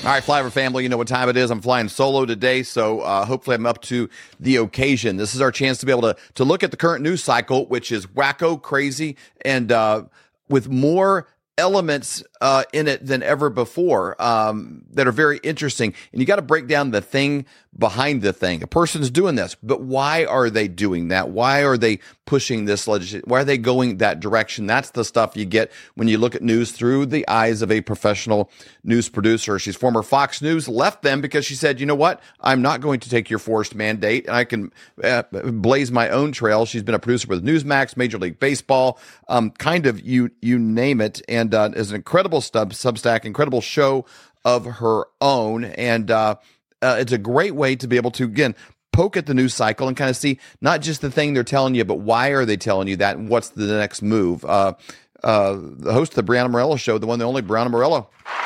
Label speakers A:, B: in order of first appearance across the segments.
A: All right, Flyover family, you know what time it is. I'm flying solo today, so hopefully I'm up to the occasion. This is our chance to be able to look at the current news cycle, which is wacko, crazy, and with more elements in it than ever before that are very interesting. And you got to break down the thing behind the thing. A person's doing this, but why are they doing that? Why are they pushing this legislation? Why are they going that direction? That's the stuff you get when you look at news through the eyes of a professional news producer. She's former Fox News, left them because she said, you know what? I'm not going to take your forced mandate, and I can blaze my own trail. She's been a producer with Newsmax, Major League Baseball, kind of you name it, and is an incredible Substack, incredible show of her own. And it's a great way to be able to, again, poke at the news cycle and kind of see not just the thing they're telling you, but why are they telling you that and what's the next move. The host of the Brianna Morello Show, the one, the only Brianna Morello.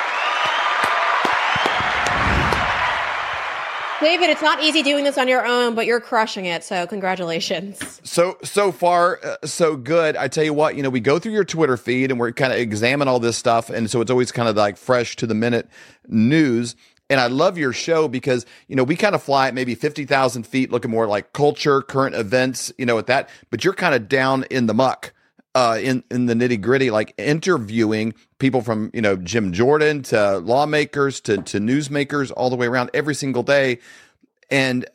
B: David, it's not easy doing this on your own, but you're crushing it. So congratulations.
A: So far, so good. I tell you what, we go through your Twitter feed and we're kind of examine all this stuff. And so it's always kind of like fresh to the minute news. And I love your show because, we kind of fly at maybe 50,000 feet, looking more like culture, current events, at that, but you're kind of down in the muck, in the nitty gritty, like interviewing people from, Jim Jordan to lawmakers to newsmakers all the way around every single day. And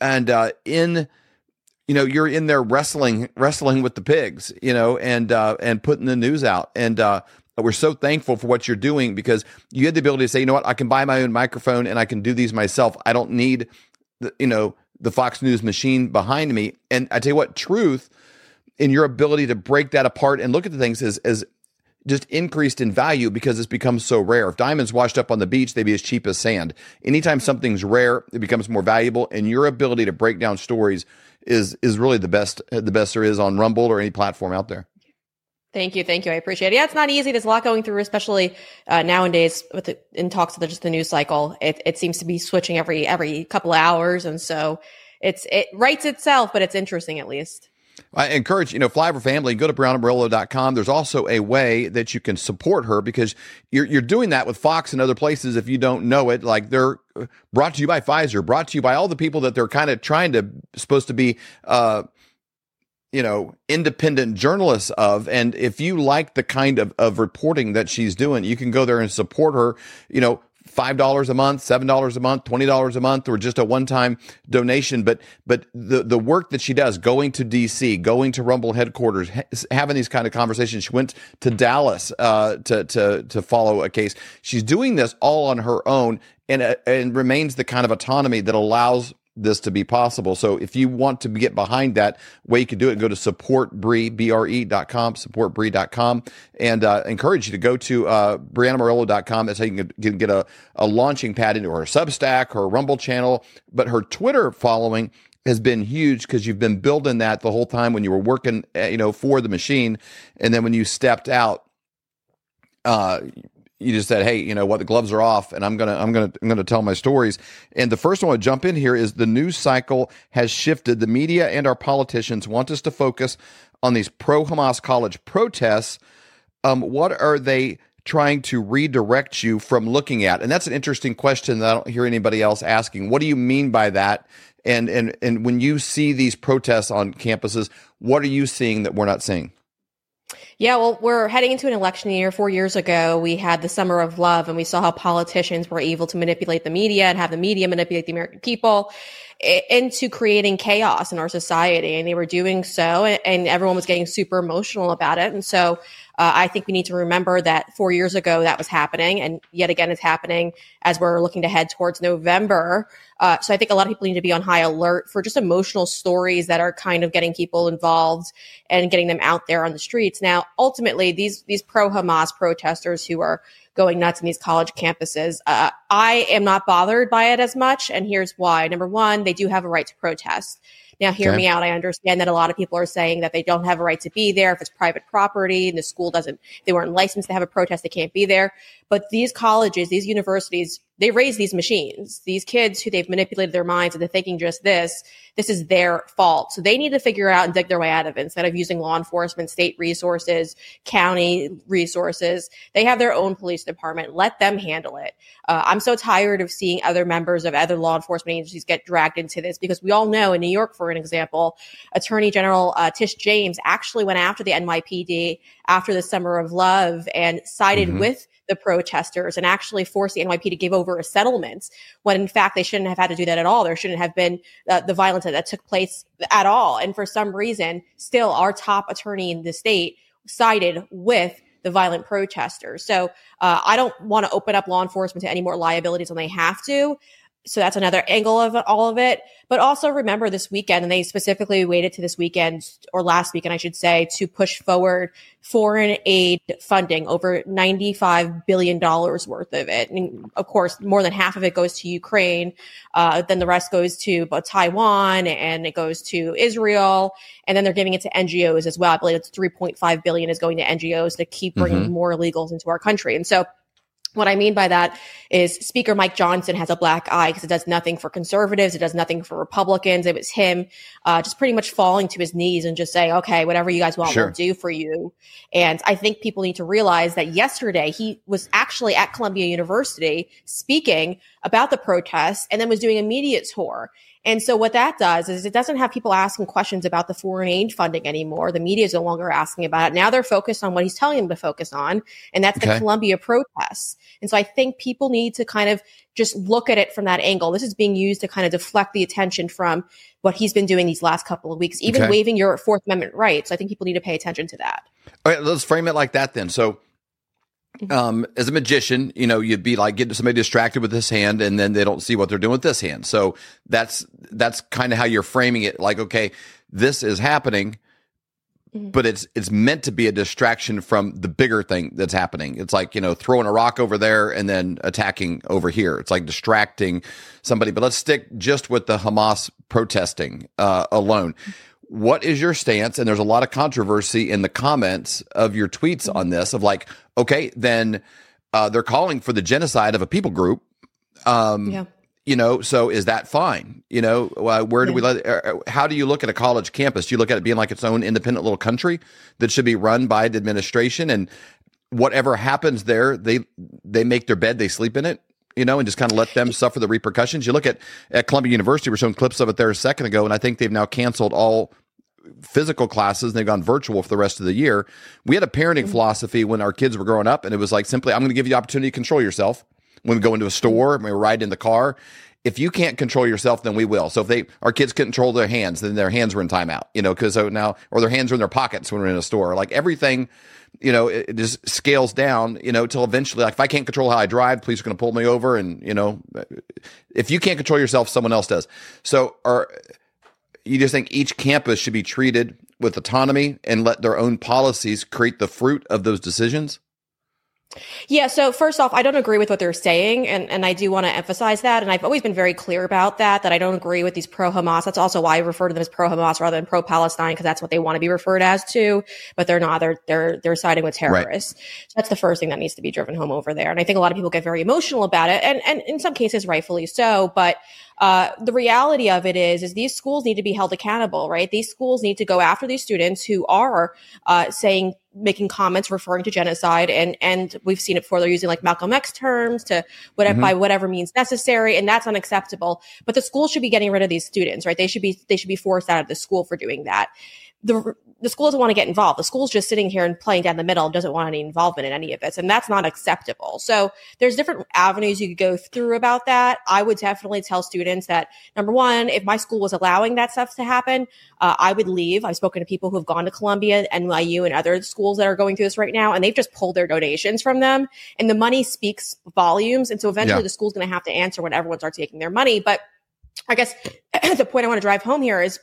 A: you're in there wrestling with the pigs, and putting the news out. And, we're so thankful for what you're doing because you had the ability to say, you know what, I can buy my own microphone and I can do these myself. I don't need the Fox News machine behind me. And I tell you what, truth in your ability to break that apart and look at the things is just increased in value because it's become so rare. If diamonds washed up on the beach, they'd be as cheap as sand. Anytime something's rare, it becomes more valuable. And your ability to break down stories is really the best there is on Rumble or any platform out there.
B: Thank you. I appreciate it. Yeah, it's not easy. There's a lot going through, especially nowadays in talks of just the news cycle. It seems to be switching every couple of hours, and so it writes itself, but it's interesting at least.
A: I encourage, Flyover family, go to BriannaMorello.com. There's also a way that you can support her because you're doing that with Fox and other places if you don't know it. Like they're brought to you by Pfizer, brought to you by all the people that they're kind of supposed to be independent journalists of. And if you like the kind of reporting that she's doing, you can go there and support her, $5 a month, $7 a month, $20 a month, or just a one-time donation. But the work that she does, going to DC, going to Rumble headquarters, having these kind of conversations. She went to Dallas to follow a case. She's doing this all on her own and remains the kind of autonomy that allows this to be possible. So if you want to get behind that, way you can do it, go to supportbre.com, supportbre.com, and encourage you to go to BriannaMorello.com. That's how you can get a launching pad into her Substack, her Rumble channel. But her Twitter following has been huge because you've been building that the whole time when you were working, for the machine. And then when you stepped out, you just said, hey, the gloves are off and I'm going to tell my stories. And the first one to jump in here is the news cycle has shifted. The media and our politicians want us to focus on these pro-Hamas college protests. What are they trying to redirect you from looking at? And that's an interesting question that I don't hear anybody else asking. What do you mean by that? And when you see these protests on campuses, what are you seeing that we're not seeing?
B: Yeah, well, we're heading into an election year. 4 years ago, we had the Summer of Love, and we saw how politicians were able to manipulate the media and have the media manipulate the American people into creating chaos in our society. And they were doing so, and everyone was getting super emotional about it. And so I think we need to remember that 4 years ago that was happening, and yet again it's happening as we're looking to head towards November. So I think a lot of people need to be on high alert for just emotional stories that are kind of getting people involved and getting them out there on the streets. Now, ultimately, these pro-Hamas protesters who are going nuts in these college campuses, I am not bothered by it as much, and here's why. Number one, they do have a right to protest. Now, hear me out. I understand that a lot of people are saying that they don't have a right to be there if it's private property and the school they weren't licensed to have a protest, they can't be there. But these colleges, these universities, they raise these machines, these kids who they've manipulated their minds into thinking just this is their fault. So they need to figure out and dig their way out of it instead of using law enforcement, state resources, county resources. They have their own police department. Let them handle it. I'm so tired of seeing other members of other law enforcement agencies get dragged into this, because we all know in New York, for an example, Attorney General Tish James actually went after the NYPD after the Summer of Love and sided with the protesters and actually forced the NYPD to give over a settlement, when in fact they shouldn't have had to do that at all. There shouldn't have been the violence that took place at all. And for some reason, still our top attorney in the state sided with the violent protesters. So I don't want to open up law enforcement to any more liabilities than they have to. So that's another angle of all of it. But also remember this weekend, and they specifically waited to this weekend, or last weekend, I should say, to push forward foreign aid funding, over $95 billion worth of it. And of course, more than half of it goes to Ukraine. Then the rest goes to Taiwan, and it goes to Israel. And then they're giving it to NGOs as well. I believe it's $3.5 billion is going to NGOs to keep bringing more illegals into our country. And so what I mean by that is Speaker Mike Johnson has a black eye because it does nothing for conservatives. It does nothing for Republicans. It was him just pretty much falling to his knees and just saying, okay, whatever you guys want, we'll do for you. And I think people need to realize that yesterday he was actually at Columbia University speaking about the protests and then was doing a media tour. And so what that does is it doesn't have people asking questions about the foreign aid funding anymore. The media is no longer asking about it. Now they're focused on what he's telling them to focus on, and that's the Columbia protests. And so I think people need to kind of just look at it from that angle. This is being used to kind of deflect the attention from what he's been doing these last couple of weeks, even waiving your Fourth Amendment rights. I think people need to pay attention to that.
A: All right, let's frame it like that then. So as a magician, you'd be like getting somebody distracted with this hand, and then they don't see what they're doing with this hand. So that's kind of how you're framing it. Like, okay, this is happening, but it's meant to be a distraction from the bigger thing that's happening. It's like, throwing a rock over there and then attacking over here. It's like distracting somebody. But let's stick just with the Hamas protesting alone. What is your stance? And there's a lot of controversy in the comments of your tweets on this, of like, okay, then they're calling for the genocide of a people group. So is that fine? Where do we how do you look at a college campus? Do you look at it being like its own independent little country that should be run by the administration, and whatever happens there, they make their bed, they sleep in it? And just kind of let them suffer the repercussions. You look at Columbia University, we're showing clips of it there a second ago, and I think they've now canceled all physical classes, and they've gone virtual for the rest of the year. We had a parenting philosophy when our kids were growing up, and it was like simply, I'm going to give you the opportunity to control yourself. When we go into a store, when we ride in the car, if you can't control yourself, then we will. So if our kids couldn't control their hands, then their hands were in timeout, because or their hands are in their pockets when we're in a store. Like everything, it just scales down, till eventually, like if I can't control how I drive, police are going to pull me over. And, if you can't control yourself, someone else does. So you just think each campus should be treated with autonomy and let their own policies create the fruit of those decisions?
B: Yeah. So first off, I don't agree with what they're saying. And I do want to emphasize that. And I've always been very clear about that I don't agree with these pro-Hamas. That's also why I refer to them as pro-Hamas rather than pro-Palestine, because that's what they want to be referred as to, but they're not. They're siding with terrorists. Right. So that's the first thing that needs to be driven home over there. And I think a lot of people get very emotional about it, and in some cases rightfully so. But the reality of it is these schools need to be held accountable, right? These schools need to go after these students who are making comments referring to genocide, and we've seen it before. They're using like Malcolm X terms to by whatever means necessary, and that's unacceptable. But the school should be getting rid of these students, right? They should be forced out of the school for doing that. The school doesn't want to get involved. The school's just sitting here and playing down the middle and doesn't want any involvement in any of this. And that's not acceptable. So there's different avenues you could go through about that. I would definitely tell students that, number one, if my school was allowing that stuff to happen, I would leave. I've spoken to people who have gone to Columbia, NYU, and other schools that are going through this right now, and they've just pulled their donations from them. And the money speaks volumes. And so eventually the school's going to have to answer when everyone starts taking their money. But I guess the point I want to drive home here is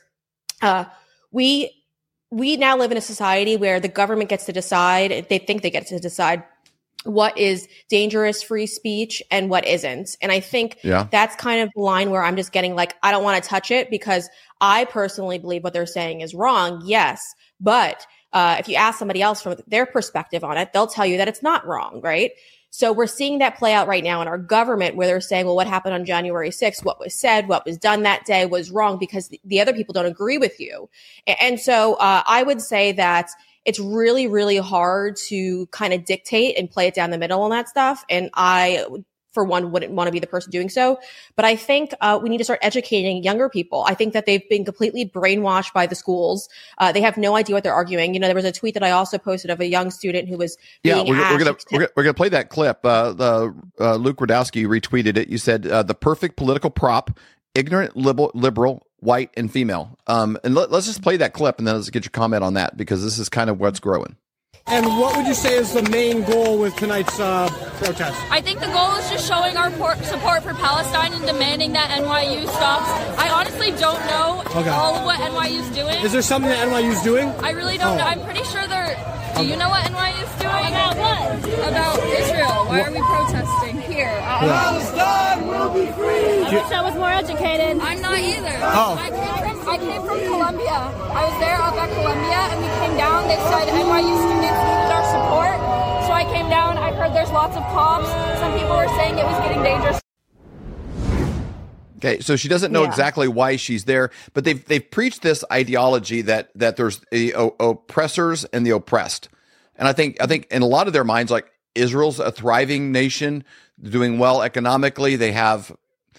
B: we now live in a society where the government gets to decide, they think they get to decide what is dangerous free speech and what isn't. And I think that's kind of the line where I'm just getting like, I don't want to touch it because I personally believe what they're saying is wrong. Yes. But if you ask somebody else from their perspective on it, they'll tell you that it's not wrong, right? So we're seeing that play out right now in our government, where they're saying, well, what happened on January 6th? What was said, what was done that day was wrong because the other people don't agree with you. And so I would say that it's really, really hard to kind of dictate and play it down the middle on that stuff. And I, for one, wouldn't want to be the person doing so. But I think we need to start educating younger people. I think that they've been completely brainwashed by the schools. They have no idea what they're arguing. You know, there was a tweet that I also posted of a young student who was being asked.
A: We're gonna play that clip. Luke Radowski retweeted it. You said the perfect political prop: ignorant, liberal, white, and female. And let's just play that clip, and then let's get your comment on that, because this is kind of what's growing.
C: And what would you say is the main goal with tonight's protest?
D: I think the goal is just showing our support for Palestine and demanding that NYU stops. I honestly don't know all of what NYU is doing.
C: Is there something that NYU is doing?
D: I really don't know. I'm pretty sure they're... Do you know what NYU is doing?
E: About what?
D: About Israel. Why are we protesting here?
C: Palestine will be free!
E: I wish I was more educated.
D: I'm not either.
C: Oh.
D: I came from Columbia. I was there up at Columbia, and we came down. They said NYU students needed our support. So I came down. I heard there's lots of cops. Some people were saying it was getting dangerous.
A: Okay, so she doesn't know exactly why she's there, but they've preached this ideology that there's the oppressors and the oppressed. And I think in a lot of their minds, like, Israel's a thriving nation, doing well economically. They have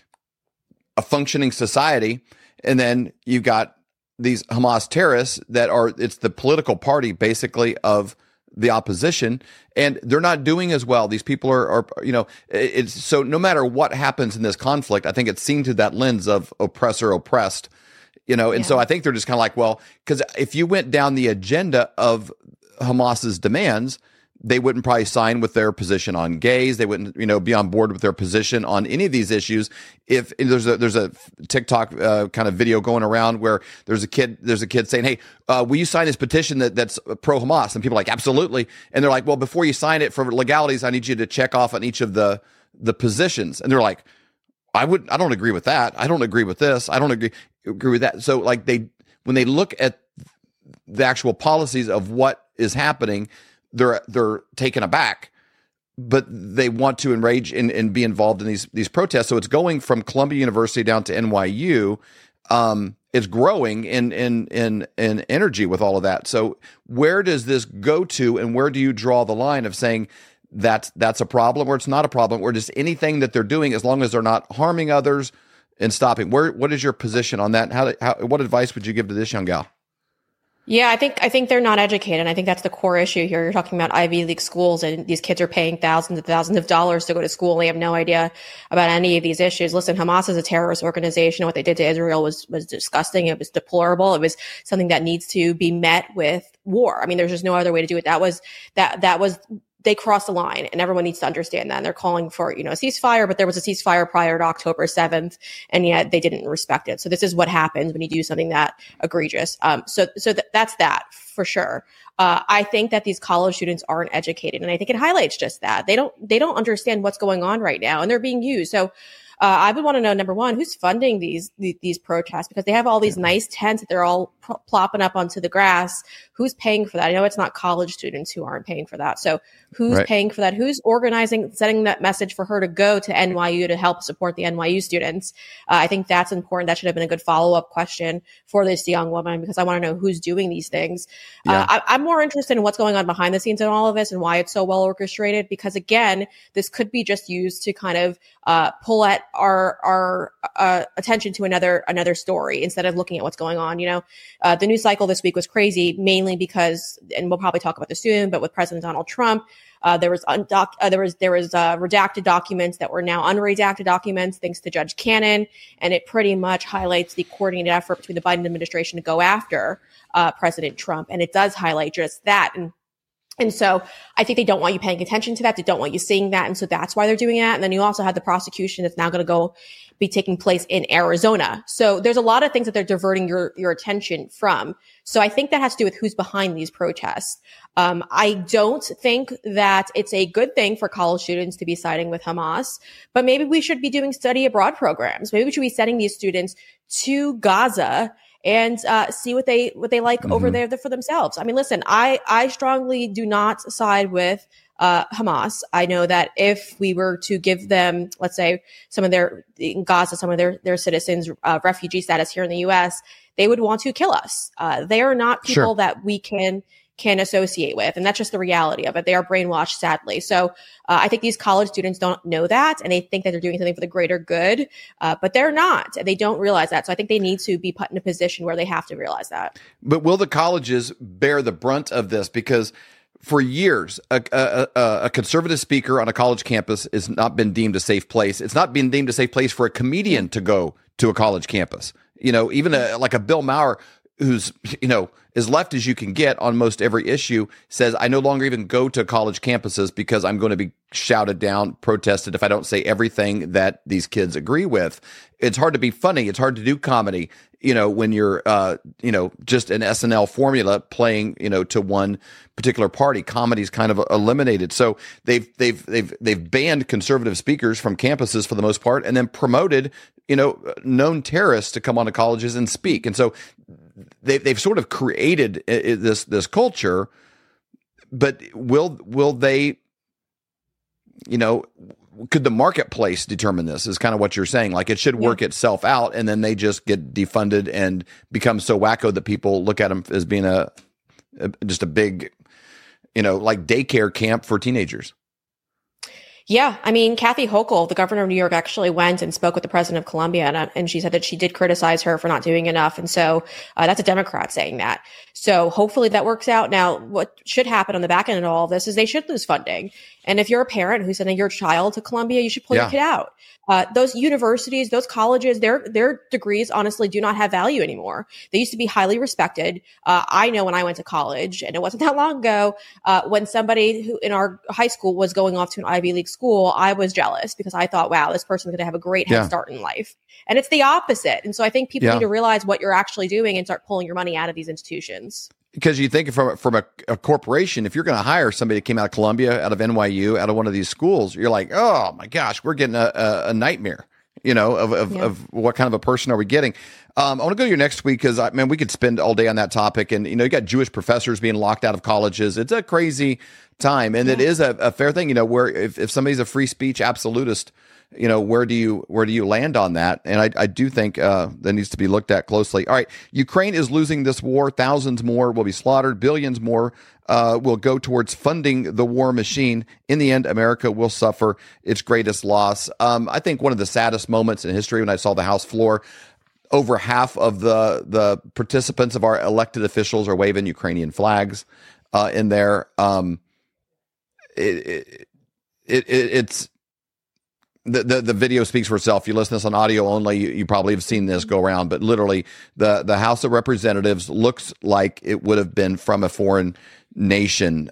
A: a functioning society. And then you've got these Hamas terrorists it's the political party basically of the opposition, and they're not doing as well. These people are it's so no matter what happens in this conflict, I think it's seen through that lens of oppressor, oppressed, and so I think they're just kind of like, well, because if you went down the agenda of Hamas's demands, they wouldn't probably sign with their position on gays. They wouldn't, be on board with their position on any of these issues. If there's a TikTok kind of video going around where there's a kid saying, "Hey, will you sign this petition that's pro Hamas?" And people are like, "Absolutely." And they're like, "Well, before you sign it, for legalities, I need you to check off on each of the positions." And they're like, I don't agree with that. I don't agree with this. I don't agree with that. So like when they look at the actual policies of what is happening, they're taken aback, but they want to enrage and be involved in these protests. So it's going from Columbia University down to NYU. It's growing in energy with all of that. So where does this go to, and where do you draw the line of saying that's a problem or it's not a problem, or just anything that they're doing as long as they're not harming others and stopping? What is your position on that? What advice would you give to this young gal?
B: Yeah, I think they're not educated. And I think that's the core issue here. You're talking about Ivy League schools, and these kids are paying thousands and thousands of dollars to go to school. And they have no idea about any of these issues. Listen, Hamas is a terrorist organization. What they did to Israel was disgusting. It was deplorable. It was something that needs to be met with war. I mean, there's just no other way to do it. That was they crossed the line, and everyone needs to understand that. And they're calling for, a ceasefire, but there was a ceasefire prior to October 7th, and yet they didn't respect it. So this is what happens when you do something that egregious. So that's that for sure. I think that these college students aren't educated, and I think it highlights just that. They don't understand what's going on right now, and they're being used. So I would want to know, number one, who's funding these protests, because they have all these nice tents that they're all plopping up onto the grass. Who's paying for that? I know it's not college students who aren't paying for that. So who's paying for that? Who's organizing, sending that message for her to go to NYU to help support the NYU students? I think that's important. That should have been a good follow-up question for this young woman, because I want to know who's doing these things. Yeah. I'm more interested in what's going on behind the scenes in all of this and why it's so well orchestrated, because again, this could be just used to kind of pull at our attention to another story instead of looking at what's going on. The news cycle this week was crazy, mainly because, and we'll probably talk about this soon, but with President Donald Trump, there was redacted documents that were now unredacted documents, thanks to Judge Cannon, and it pretty much highlights the coordinated effort between the Biden administration to go after President Trump, and it does highlight just that. And so I think they don't want you paying attention to that. They don't want you seeing that. And so that's why they're doing that. And then you also have the prosecution that's now going to be taking place in Arizona. So there's a lot of things that they're diverting your attention from. So I think that has to do with who's behind these protests. I don't think that it's a good thing for college students to be siding with Hamas, but maybe we should be doing study abroad programs. Maybe we should be sending these students to Gaza and see what they like over there for themselves. I mean, listen, I strongly do not side with Hamas. I know that if we were to give them, let's say, some of their in Gaza, some of their citizens refugee status here in the U.S., they would want to kill us. They are not people that we can associate with. And that's just the reality of it. They are brainwashed, sadly. So I think these college students don't know that, and they think that they're doing something for the greater good, but they're not. They don't realize that. So I think they need to be put in a position where they have to realize that.
A: But will the colleges bear the brunt of this? Because for years, a conservative speaker on a college campus has not been deemed a safe place. It's not been deemed a safe place for a comedian to go to a college campus. Even like a Bill Maher, who's, as left as you can get on most every issue, says, I no longer even go to college campuses because I'm going to be shouted down, protested if I don't say everything that these kids agree with. It's hard to be funny. It's hard to do comedy, when you're, just an SNL formula playing, to one particular party. Comedy's kind of eliminated. So they've banned conservative speakers from campuses for the most part, and then promoted, known terrorists to come onto colleges and speak. And so they've sort of created this culture, but will they, could the marketplace determine this, is kind of what you're saying? Like, it should work itself out, and then they just get defunded and become so wacko that people look at them as being just a big, like daycare camp for teenagers.
B: Yeah. I mean, Kathy Hochul, the governor of New York, actually went and spoke with the president of Colombia, and she said that she did criticize her for not doing enough. And so that's a Democrat saying that. So hopefully that works out. Now, what should happen on the back end of all of this is they should lose funding. And if you're a parent who's sending your child to Columbia, you should pull your kid out. Those universities, those colleges, their degrees honestly do not have value anymore. They used to be highly respected. I know when I went to college, and it wasn't that long ago, when somebody who in our high school was going off to an Ivy League school, I was jealous because I thought, wow, this person's going to have a great head start in life. And it's the opposite. And so I think people need to realize what you're actually doing and start pulling your money out of these institutions.
A: Because you think from a corporation, if you're going to hire somebody that came out of Columbia, out of NYU, out of one of these schools, you're like, oh my gosh, we're getting a nightmare, of what kind of a person are we getting? I want to go to your next week because, we could spend all day on that topic. And, you got Jewish professors being locked out of colleges. It's a crazy time. And it is a fair thing, where if somebody's a free speech absolutist, where do you land on that? And I do think that needs to be looked at closely. All right, Ukraine is losing this war. Thousands more will be slaughtered. Billions more will go towards funding the war machine. In the end, America will suffer its greatest loss. I think one of the saddest moments in history when I saw the House floor, over half of the participants of our elected officials are waving Ukrainian flags in there. It's the video speaks for itself. You listen to this on audio only, you probably have seen this go around, but literally the House of Representatives looks like it would have been from a foreign nation.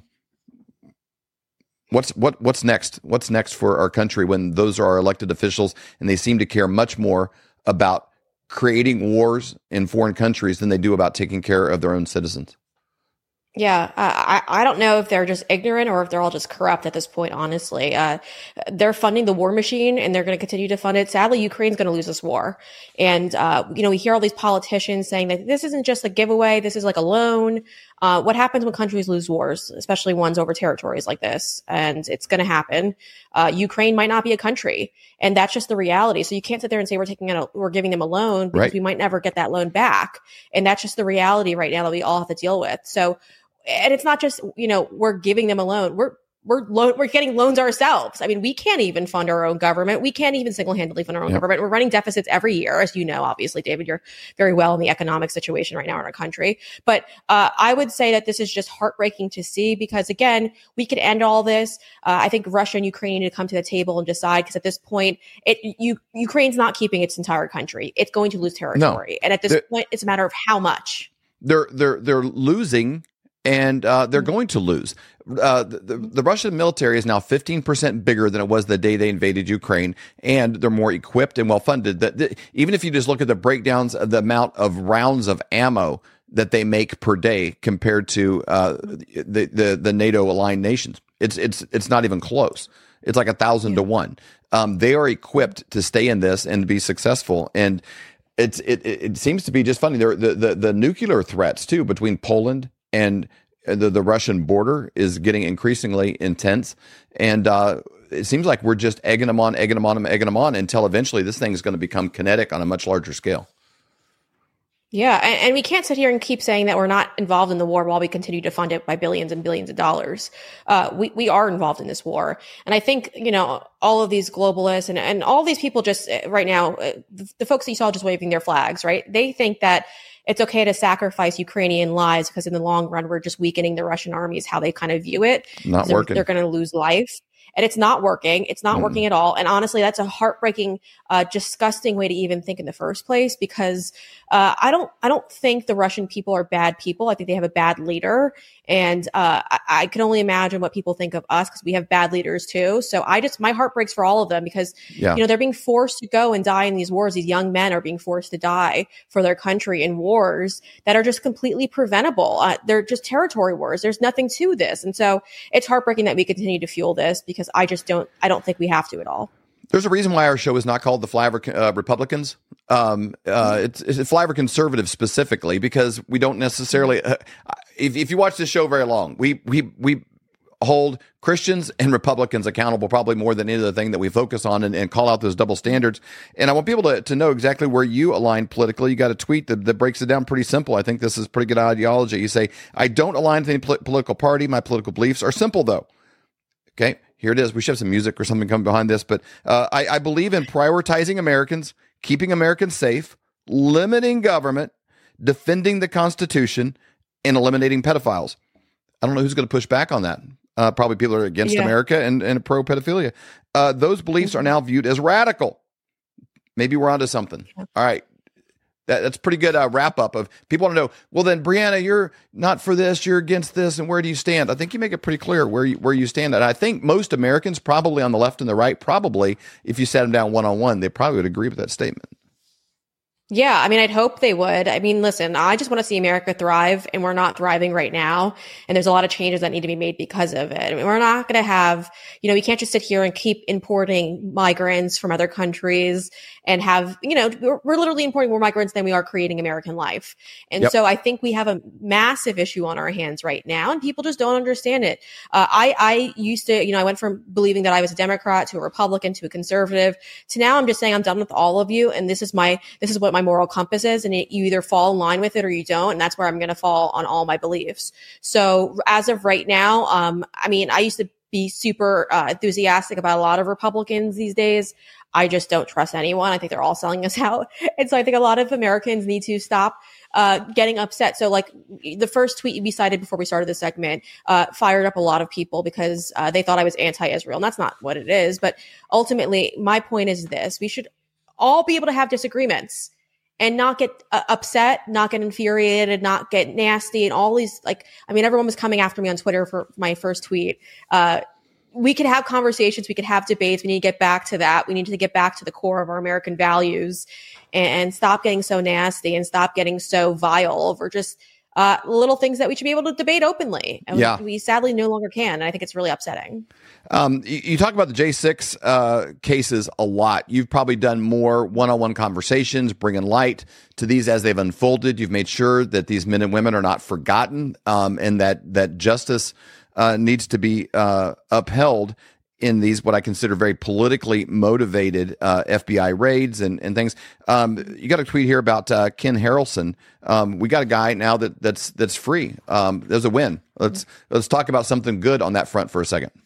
A: What's next? What's next for our country when those are our elected officials and they seem to care much more about creating wars in foreign countries than they do about taking care of their own citizens?
B: Yeah, I don't know if they're just ignorant or if they're all just corrupt at this point, honestly. They're funding the war machine and they're going to continue to fund it. Sadly, Ukraine's going to lose this war. And, we hear all these politicians saying that this isn't just a giveaway. This is like a loan. What happens when countries lose wars, especially ones over territories like this? And it's going to happen. Ukraine might not be a country, and that's just the reality. So you can't sit there and say we're giving them a loan because we might never get that loan back. And that's just the reality right now that we all have to deal with. So, and it's not just, we're giving them a loan. We're getting loans ourselves. I mean, we can't even fund our own government. We can't even single-handedly fund our own government. We're running deficits every year, as you know, obviously, David, you're very well in the economic situation right now in our country. But I would say that this is just heartbreaking to see because, again, we could end all this. I think Russia and Ukraine need to come to the table and decide because at this point, Ukraine's not keeping its entire country. It's going to lose territory. No. And at this point, it's a matter of how much.
A: They're losing. And they're going to lose. The Russian military is now 15% bigger than it was the day they invaded Ukraine, and they're more equipped and well-funded. Even if you just look at the breakdowns of the amount of rounds of ammo that they make per day compared to the NATO-aligned nations, it's not even close. It's like 1,000 to 1. They are equipped to stay in this and be successful. And it seems to be just funny. The nuclear threats too between Poland and the Russian border is getting increasingly intense, and it seems like we're just egging them on until eventually this thing is going to become kinetic on a much larger scale.
B: Yeah, and we can't sit here and keep saying that we're not involved in the war while we continue to fund it by billions and billions of dollars. We are involved in this war. And I think, all of these globalists and all these people just right now, the folks that you saw just waving their flags, right? They think that it's okay to sacrifice Ukrainian lives because in the long run, we're just weakening the Russian army is how they kind of view it.
A: Not working.
B: They're going to lose life. And it's not working. It's not working at all. And honestly, that's a heartbreaking, disgusting way to even think in the first place, because I don't think the Russian people are bad people. I think they have a bad leader. And I can only imagine what people think of us because we have bad leaders too. So my heart breaks for all of them because, they're being forced to go and die in these wars. These young men are being forced to die for their country in wars that are just completely preventable. They're just territory wars. There's nothing to this. And so it's heartbreaking that we continue to fuel this because I don't think we have to at all.
A: There's a reason why our show is not called the Flyover Republicans. It's Flyover Conservatives specifically because we don't necessarily. If you watch this show very long, we hold Christians and Republicans accountable probably more than any other thing that we focus on and call out those double standards. And I want people to know exactly where you align politically. You got a tweet that breaks it down pretty simple. I think this is pretty good ideology. You say, I don't align with any political party. My political beliefs are simple, though. Okay. Here it is. We should have some music or something coming behind this, but I believe in prioritizing Americans, keeping Americans safe, limiting government, defending the Constitution, and eliminating pedophiles. I don't know who's going to push back on that. Probably people are against America and pro-pedophilia. Those beliefs are now viewed as radical. Maybe we're onto something. All right. That's pretty good wrap up of people want to know, well, then, Brianna, you're not for this, you're against this, and where do you stand? I think you make it pretty clear where you stand. And I think most Americans, probably on the left and the right, probably, if you sat them down one-on-one, they probably would agree with that statement.
B: Yeah, I mean, I'd hope they would. I mean, listen, I just want to see America thrive, and we're not thriving right now. And there's a lot of changes that need to be made because of it. I mean, we're not going to have, we can't just sit here and keep importing migrants from other countries and have, we're literally importing more migrants than we are creating American life. And so I think we have a massive issue on our hands right now, and people just don't understand it. I used to, I went from believing that I was a Democrat to a Republican to a conservative to now I'm just saying I'm done with all of you. And this is what my moral compass is, and you either fall in line with it or you don't, and that's where I'm going to fall on all my beliefs. So as of right now, I used to be super enthusiastic about a lot of Republicans these days. I just don't trust anyone. I think they're all selling us out. And so I think a lot of Americans need to stop getting upset. So like the first tweet we cited before we started this segment fired up a lot of people because they thought I was anti-Israel, and that's not what it is. But ultimately, my point is this: we should all be able to have disagreements and not get upset, not get infuriated, not get nasty, and all these, everyone was coming after me on Twitter for my first tweet. We could have conversations, we could have debates, we need to get back to that. We need to get back to the core of our American values and stop getting so nasty and stop getting so vile over just little things that we should be able to debate openly. And we sadly no longer can. And I think it's really upsetting.
A: You talk about the J6 cases a lot. You've probably done more one-on-one conversations, bringing light to these as they've unfolded. You've made sure that these men and women are not forgotten, and that justice needs to be upheld in these, what I consider very politically motivated FBI raids and things. You got a tweet here about Ken Harrelson. We got a guy now that's free. There's a win. Let's talk about something good on that front for a second.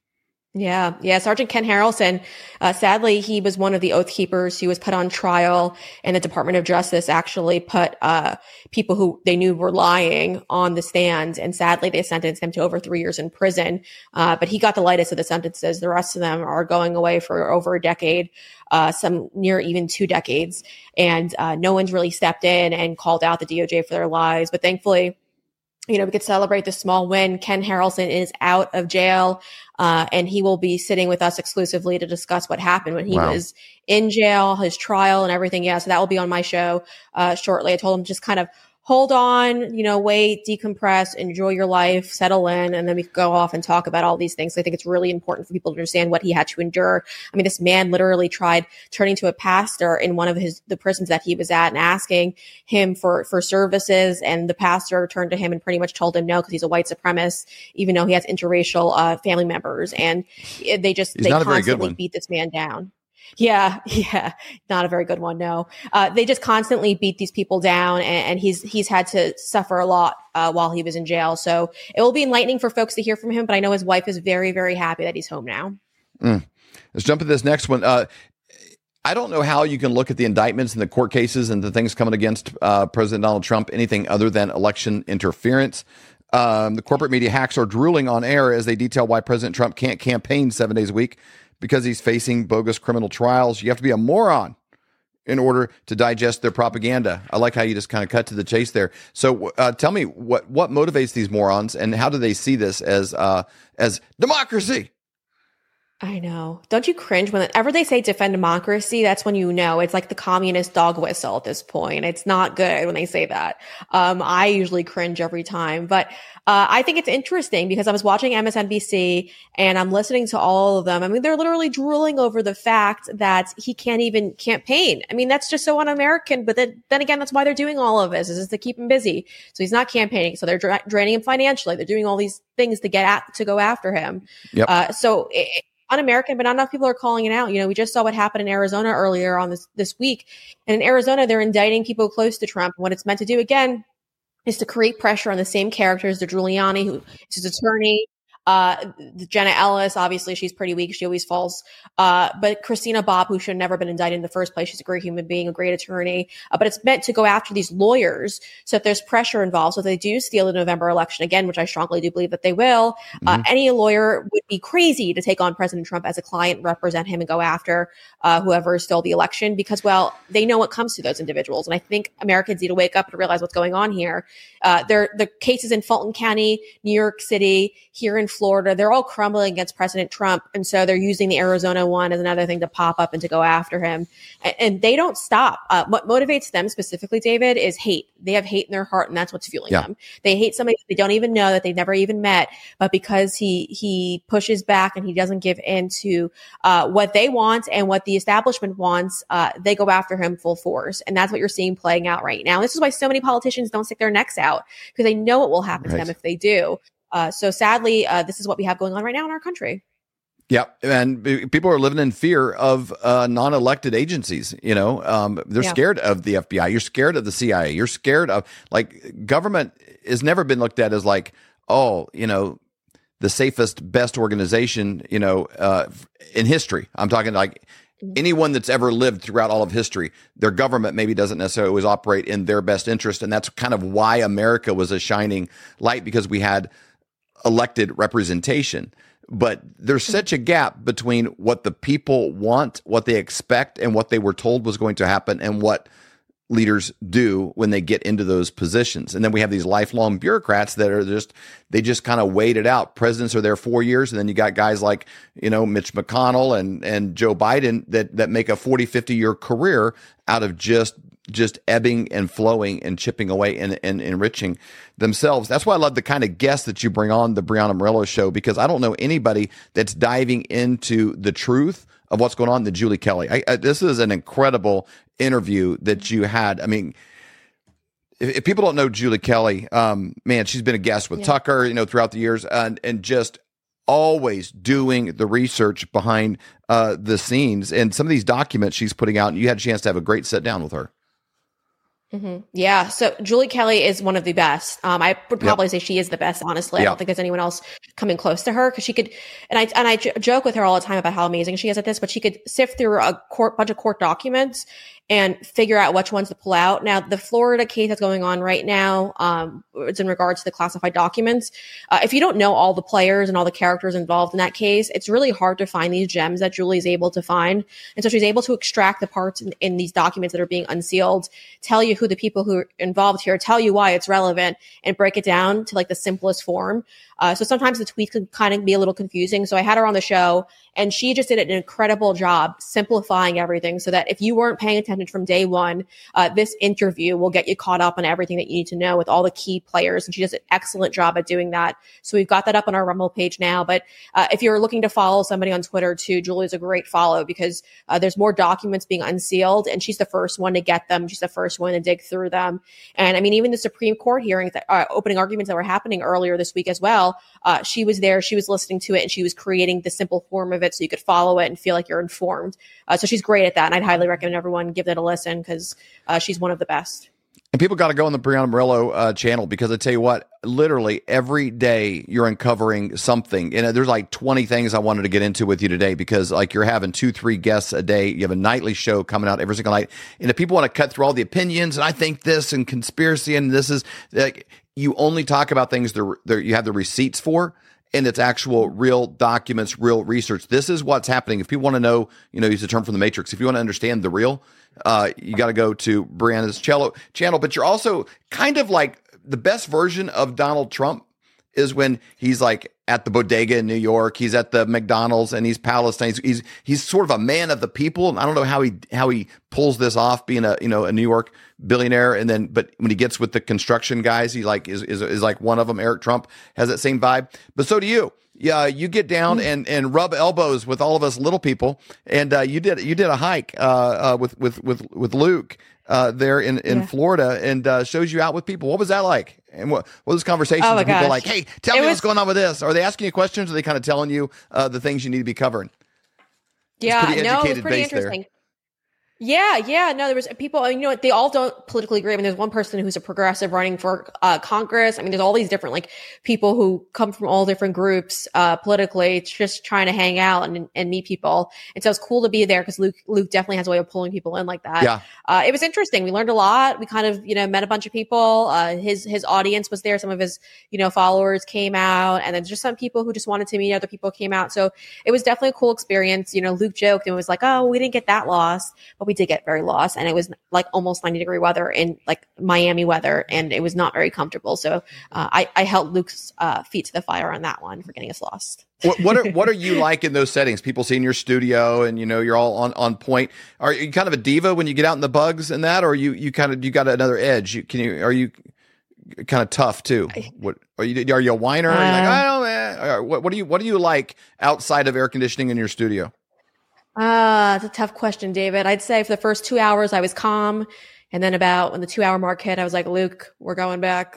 B: Yeah. Sergeant Ken Harrelson, sadly, he was one of the Oath Keepers who was put on trial, and the Department of Justice actually put people who they knew were lying on the stand. And sadly, they sentenced him to over 3 years in prison. But he got the lightest of the sentences. The rest of them are going away for over a decade, some near even 2 decades. And no one's really stepped in and called out the DOJ for their lies. But thankfully, we could celebrate this small win. Ken Harrelson is out of jail, and he will be sitting with us exclusively to discuss what happened when he was in jail, his trial and everything. Yeah, so that will be on my show shortly. I told him just kind of hold on, wait, decompress, enjoy your life, settle in, and then we go off and talk about all these things. I think it's really important for people to understand what he had to endure. I mean, this man literally tried turning to a pastor in one of the prisons that he was at and asking him for services, and the pastor turned to him and pretty much told him no because he's a white supremacist, even though he has interracial family members, and they constantly beat this man down. Yeah, not a very good one. No, they just constantly beat these people down, and he's had to suffer a lot while he was in jail. So it will be enlightening for folks to hear from him. But I know his wife is very, very happy that he's home now.
A: Let's jump to this next one. I don't know how you can look at the indictments and the court cases and the things coming against President Donald Trump anything other than election interference. The corporate media hacks are drooling on air as they detail why President Trump can't campaign 7 days a week, because he's facing bogus criminal trials. You have to be a moron in order to digest their propaganda. I like how you just kind of cut to the chase there. So tell me what motivates these morons, and how do they see this as democracy?
B: I know. Don't you cringe whenever they say defend democracy? That's when it's like the communist dog whistle at this point. It's not good when they say that. I usually cringe every time, but I think it's interesting because I was watching MSNBC and I'm listening to all of them. I mean, they're literally drooling over the fact that he can't even campaign. I mean, that's just so un-American. But then again, that's why they're doing all of this, is to keep him busy. So he's not campaigning. So they're draining him financially. They're doing all these things to go after him.
A: Yep.
B: Un-American, but not enough people are calling it out. We just saw what happened in Arizona earlier on this week. And in Arizona, they're indicting people close to Trump. What it's meant to do, again, is to create pressure on the same characters, the Giuliani, who is his attorney, Jenna Ellis, obviously she's pretty weak. She always falls. But Christina Bobb, who should have never been indicted in the first place. She's a great human being, a great attorney. But it's meant to go after these lawyers. So if there's pressure involved, so if they do steal the November election again, which I strongly do believe that they will, any lawyer would be crazy to take on President Trump as a client, represent him, and go after whoever stole the election because, well, they know what comes to those individuals. And I think Americans need to wake up and realize what's going on here. The cases in Fulton County, New York City, here in Florida, they're all crumbling against President Trump. And so they're using the Arizona one as another thing to pop up and to go after him. And they don't stop. What motivates them specifically, David, is hate. They have hate in their heart, and that's what's fueling them. They hate somebody they don't even know, that they've never even met. But because he pushes back and he doesn't give in to what they want and what the establishment wants, they go after him full force. And that's what you're seeing playing out right now. This is why so many politicians don't stick their necks out, because they know what will happen to them if they do. So sadly, this is what we have going on right now in our country.
A: Yeah. And people are living in fear of non-elected agencies. They're scared of the FBI. You're scared of the CIA. You're scared of, government has never been looked at as the safest, best organization, in history. I'm talking anyone that's ever lived throughout all of history. Their government maybe doesn't necessarily always operate in their best interest. And that's kind of why America was a shining light, because we had elected representation. But there's such a gap between what the people want, what they expect, and what they were told was going to happen, and what leaders do when they get into those positions. And then we have these lifelong bureaucrats that are they just kind of wait it out. Presidents are there 4 years, and then you got guys like, Mitch McConnell and Joe Biden that make a 40, 50-year career out of just ebbing and flowing and chipping away and enriching themselves. That's why I love the kind of guests that you bring on the Brianna Murillo show, because I don't know anybody that's diving into the truth of what's going on than Julie Kelly. This is an incredible interview that you had. I mean, if people don't know Julie Kelly, man, she's been a guest with Tucker, throughout the years, and just always doing the research behind the scenes and some of these documents she's putting out. And you had a chance to have a great sit down with her.
B: Mm-hmm. Yeah. So Julie Kelly is one of the best. I would probably say she is the best, honestly. I don't think there's anyone else coming close to her, because she could, and I joke with her all the time about how amazing she is at this, but she could sift through a bunch of court documents and figure out which ones to pull out. Now, the Florida case that's going on right now, it's in regards to the classified documents. If you don't know all the players and all the characters involved in that case, it's really hard to find these gems that Julie is able to find. And so she's able to extract the parts in these documents that are being unsealed, tell you who the people who are involved here, tell you why it's relevant, and break it down to the simplest form. So sometimes the tweets can kind of be a little confusing. So I had her on the show, and she just did an incredible job simplifying everything so that if you weren't paying attention attended from day one, this interview will get you caught up on everything that you need to know with all the key players. And she does an excellent job at doing that. So we've got that up on our Rumble page now. But if you're looking to follow somebody on Twitter too, Julia's a great follow because there's more documents being unsealed and she's the first one to get them. She's the first one to dig through them. And I mean, even the Supreme Court hearings, opening arguments that were happening earlier this week as well, she was there, she was listening to it, and she was creating the simple form of it so you could follow it and feel like you're informed. So she's great at that. And I'd highly recommend everyone give that a listen because she's one of the best.
A: And people got to go on the Brianna Murillo channel because I tell you what, literally every day you're uncovering something. And there's like 20 things I wanted to get into with you today because like you're having 2-3 guests a day. You have a nightly show coming out every single night. And if people want to cut through all the opinions and I think this and conspiracy and this is like, you only talk about things you have the receipts for. And it's actual real documents, real research. This is what's happening. If people want to know, use the term from the Matrix. If you want to understand the real, you got to go to Brianna's channel. But you're also kind of like the best version of Donald Trump is when he's like at the bodega in New York, he's at the McDonald's and he's Palestine. He's sort of a man of the people. And I don't know how he pulls this off being a New York billionaire. And then, but when he gets with the construction guys, he like is like one of them. Eric Trump has that same vibe, but so do you. Yeah. You get down and rub elbows with all of us little people. And, you did a hike, with Luke, there in Florida and, shows you out with people. What was that like? And what was conversations?
B: Oh my
A: people
B: gosh.
A: like, hey, tell me what's going on with this. Are they asking you questions? Or are they kind of telling you, the things you need to be covering?
B: Yeah, no, it was pretty interesting. Yeah. No, there was people, they all don't politically agree. I mean, there's one person who's a progressive running for Congress. I mean, there's all these different like people who come from all different groups politically, just trying to hang out and meet people. And so it's cool to be there because Luke definitely has a way of pulling people in like that.
A: Yeah.
B: It was interesting. We learned a lot. We kind of, met a bunch of people. His audience was there. Some of his, followers came out, and then just some people who just wanted to meet other people came out. So it was definitely a cool experience. Luke joked and was like, "Oh, we didn't get that lost, but we did get very lost." And it was like almost 90-degree weather in like Miami weather, and it was not very comfortable. So I held Luke's feet to the fire on that one for getting us lost.
A: What are you like in those settings? People see in your studio and you're all on point. Are you kind of a diva when you get out in the bugs and that, or you got another edge? Are you kind of tough too? Are you a whiner? Are you like, I don't know, man. What do you like outside of air conditioning in your studio?
B: It's a tough question, David. I'd say for the first 2 hours I was calm. And then about when the 2 hour mark hit, I was like, Luke, we're going back.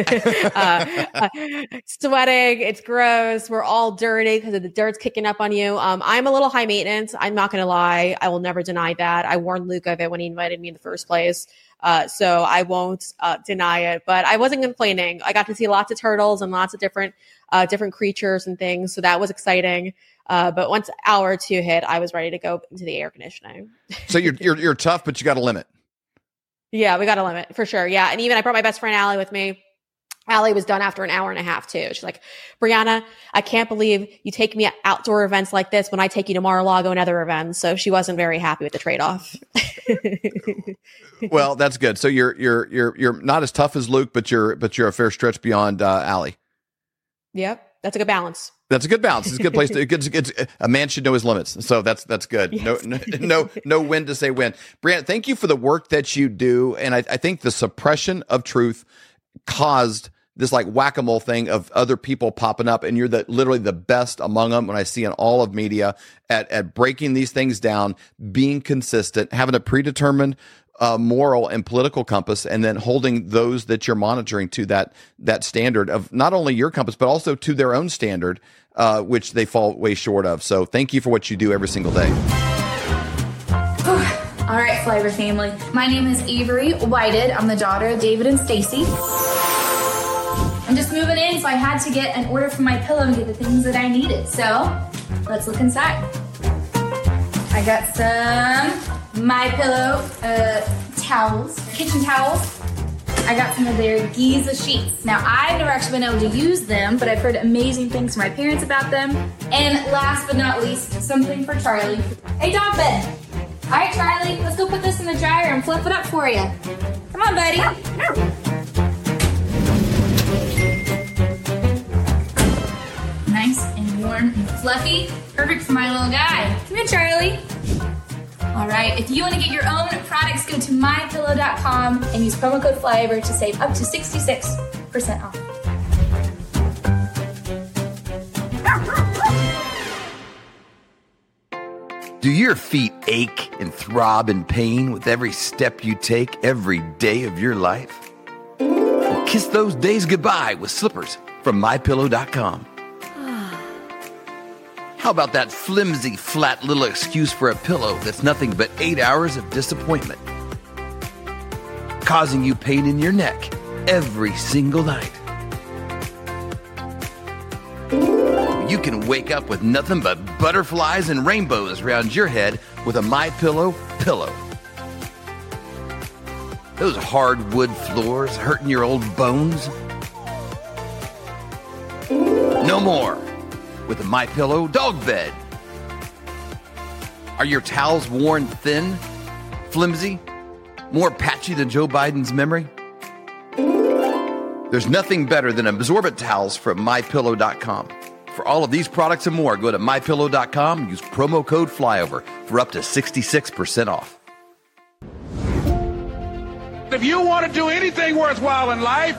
B: Sweating. It's gross. We're all dirty because the dirt's kicking up on you. I'm a little high maintenance. I'm not going to lie. I will never deny that. I warned Luke of it when he invited me in the first place. So I won't deny it, but I wasn't complaining. I got to see lots of turtles and lots of different creatures and things. So that was exciting. But once hour or two hit, I was ready to go into the air conditioning.
A: So you're tough, but you got a limit.
B: Yeah, we got a limit for sure. Yeah. And even I brought my best friend Allie with me. Allie was done after an hour and a half too. She's like, Brianna, I can't believe you take me at outdoor events like this when I take you to Mar-a-Lago and other events. So she wasn't very happy with the trade-off.
A: Well, that's good. So you're not as tough as Luke, but you're a fair stretch beyond Allie.
B: Yep. That's a good balance.
A: That's a good balance. It's a good place to. A man should know his limits, so that's good. Yes. No when to say when. Brianna, thank you for the work that you do, and I think the suppression of truth caused this like whack-a-mole thing of other people popping up, and you're literally the best among them. When I see in all of media at breaking these things down, being consistent, having a predetermined moral and political compass, and then holding those that you're monitoring to that standard of not only your compass, but also to their own standard, which they fall way short of. So thank you for what you do every single day.
F: All right, Flavor family. My name is Avery Whited. I'm the daughter of David and Stacy. I'm just moving in, so I had to get an order for my pillow and get the things that I needed. So let's look inside. I got some My Pillow towels, kitchen towels. I got some of their Giza sheets. Now, I've never actually been able to use them, but I've heard amazing things from my parents about them. And last but not least, something for Charlie. Hey, dog bed. All right, Charlie, let's go put this in the dryer and flip it up for you. Come on, buddy. Nice and warm and fluffy. Perfect for my little guy. Come here, Charlie. All right, if you want to get your own products, go to mypillow.com and use promo code FLYOVER to save up to 66% off.
A: Do your feet ache and throb in pain with every step you take every day of your life? Well, kiss those days goodbye with slippers from mypillow.com. How about that flimsy, flat little excuse for a pillow that's nothing but 8 hours of disappointment, causing you pain in your neck every single night? You can wake up with nothing but butterflies and rainbows around your head with a MyPillow pillow. Those hardwood floors hurting your old bones? No more with a MyPillow dog bed. Are your towels worn thin, flimsy, more patchy than Joe Biden's memory? There's nothing better than absorbent towels from MyPillow.com. For all of these products and more, go to MyPillow.com and use promo code FLYOVER for up to 66% off.
G: If you want to do anything worthwhile in life,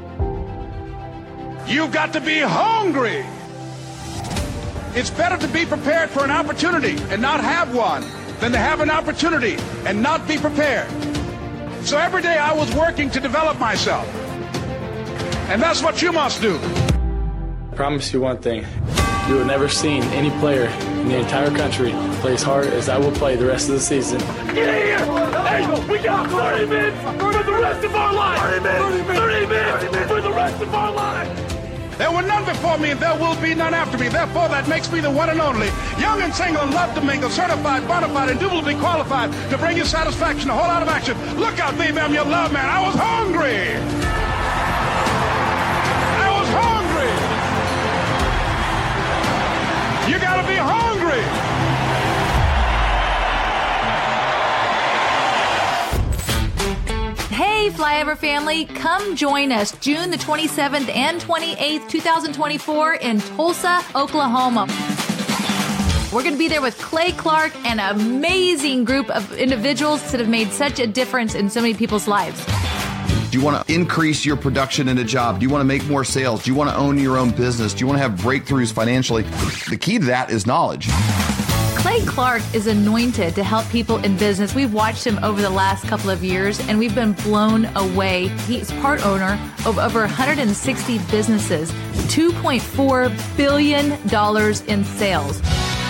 G: you've got to be hungry. It's better to be prepared for an opportunity and not have one than to have an opportunity and not be prepared. So every day I was working to develop myself. And that's what you must do.
H: I promise you one thing. You have never seen any player in the entire country play as hard as I will play the rest of the season.
I: Get in here! Hey, we got 30 minutes for the rest of our life! 30 minutes for the rest of our life!
G: There were none before me, and there will be none after me. Therefore, that makes me the one and only. Young and single and love to mingle, certified, bona fide, indubitably qualified to bring you satisfaction, a whole lot of action. Look out, baby, I'm your love man. I was hungry. I was hungry. You gotta be hungry.
J: Hey, Flyover family, come join us June the 27th and 28th, 2024 in Tulsa, Oklahoma. We're going to be there with Clay Clark and an amazing group of individuals that have made such a difference in so many people's lives.
A: Do you want to increase your production in a job? Do you want to make more sales? Do you want to own your own business? Do you want to have breakthroughs financially? The key to that is knowledge.
J: Clay Clark is anointed to help people in business. We've watched him over the last couple of years, and we've been blown away. He's part owner of over 160 businesses, $2.4 billion in sales.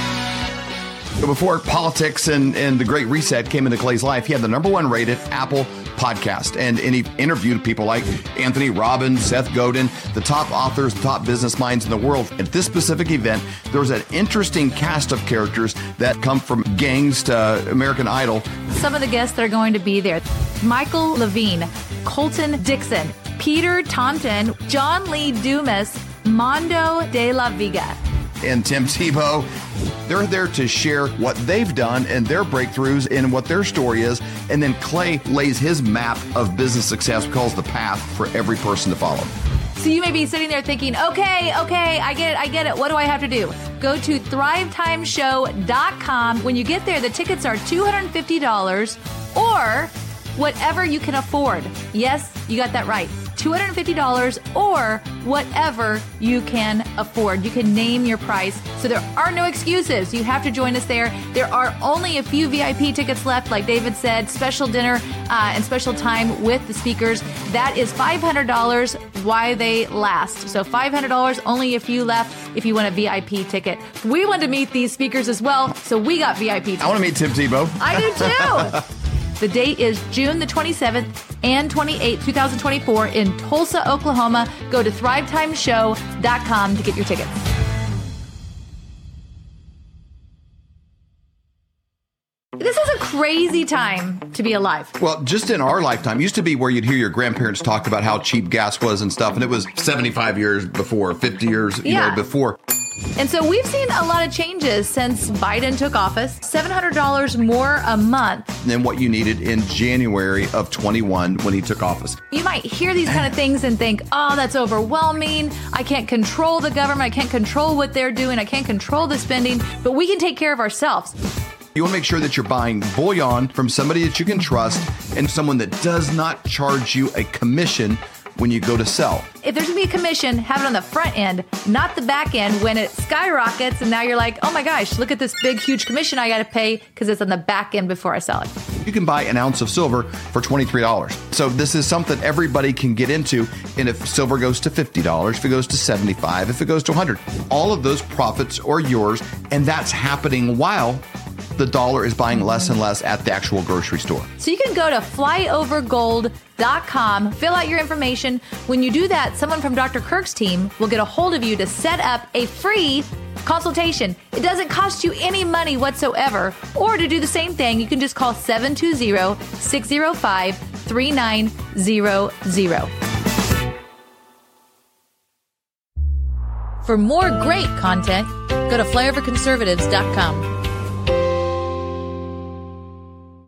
A: Before politics and the Great Reset came into Clay's life, he had the #1 rated Apple podcast. And he interviewed people like Anthony Robbins, Seth Godin, the top authors, the top business minds in the world. At this specific event, there was an interesting cast of characters that come from gangs to American Idol.
J: Some of the guests that are going to be there: Michael Levine, Colton Dixon, Peter Thompson, John Lee Dumas, Mondo de la Vega,
A: and Tim Tebow. They're there to share what they've done and their breakthroughs and what their story is. And then Clay lays his map of business success, calls the path for every person to follow.
J: So you may be sitting there thinking, okay, I get it. What do I have to do? Go to thrivetimeshow.com. When you get there, the tickets are $250 or whatever you can afford. Yes, you got that right. $250 or whatever you can afford. You can name your price. So there are no excuses. You have to join us there. There are only a few VIP tickets left, like David said, special dinner and special time with the speakers. That is $500 while they last. So $500, only a few left if you want a VIP ticket. We want to meet these speakers as well, so we got VIP tickets.
A: I want to meet Tim Tebow.
J: I do too. The date is June the 27th and 28th, 2024 in Tulsa, Oklahoma. Go to thrivetimeshow.com to get your tickets. This is a crazy time to be alive.
A: Well, just in our lifetime, it used to be where you'd hear your grandparents talk about how cheap gas was and stuff, and it was 75 years before, 50 years before.
J: And so we've seen a lot of changes since Biden took office. $700 more a month
A: than what you needed in January of 21 when he took office.
J: You might hear these kind of things and think, oh, that's overwhelming. I can't control the government. I can't control what they're doing. I can't control the spending, but we can take care of ourselves.
A: You want to make sure that you're buying bullion from somebody that you can trust and someone that does not charge you a commission when you go to sell.
J: If there's going to be a commission, have it on the front end, not the back end when it skyrockets and now you're like, oh my gosh, look at this big, huge commission I got to pay because it's on the back end before I sell it.
A: You can buy an ounce of silver for $23. So this is something everybody can get into. And if silver goes to $50, if it goes to $75, if it goes to $100, all of those profits are yours. And that's happening while the dollar is buying less and less at the actual grocery store.
J: So you can go to flyovergold.com, fill out your information. When you do that, someone from Dr. Kirk's team will get a hold of you to set up a free consultation. It doesn't cost you any money whatsoever. Or to do the same thing, you can just call 720-605-3900. For more great content, go to flyoverconservatives.com.